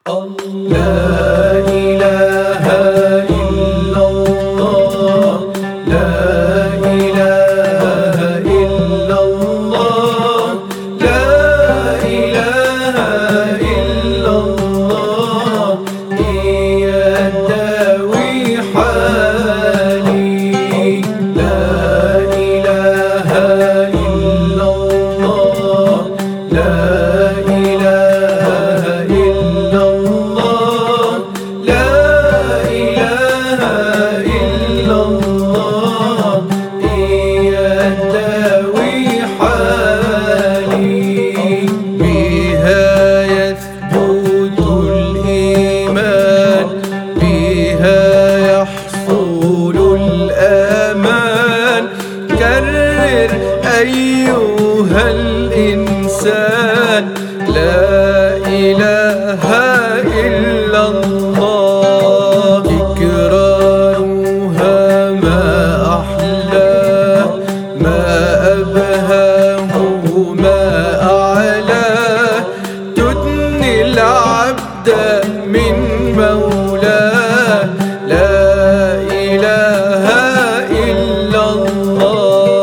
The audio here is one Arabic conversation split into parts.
أيها الإنسان لا إله إلا الله. تكرارها ما أحلاه، ما أبهاه، ما أعلاه، تدني العبد من مولاه. لا إله إلا الله.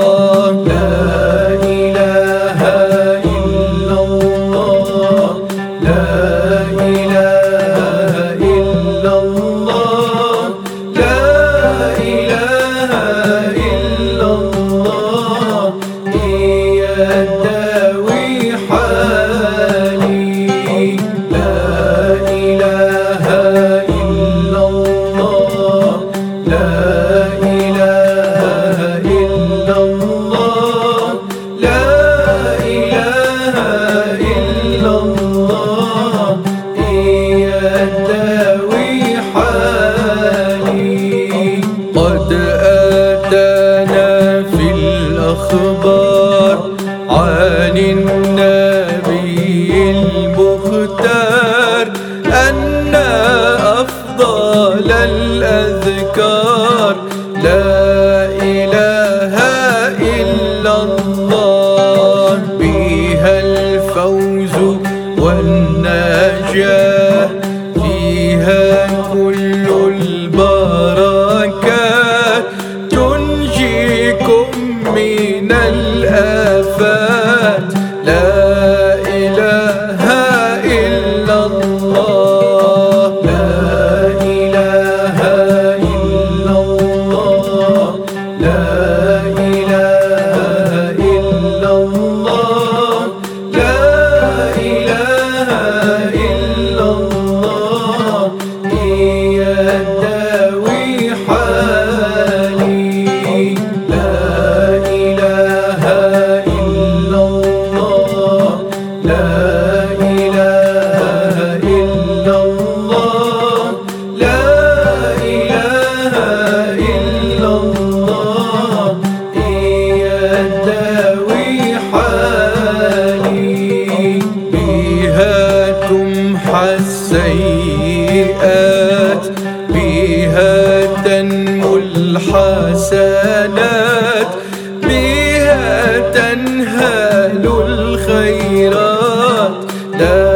قد آتانا في الأخبار عن النبي المختار أن أفضل الأذكار لا إله إلا الله. بها الفوز والنجاة، فيها كل البركات، تنجيكم من الآفات. لا إله إلا الله. لا إله إلا الله. لا إله إلا الله. لا إله إلا الله. هي تداوي حالي. لا إله إلا الله. لا إله إلا الله. لا إله إلا الله. هي تداوي حالي. بها تمحى السيئات، بها تنمو الحسنات، بها تنهال الخيرات. لا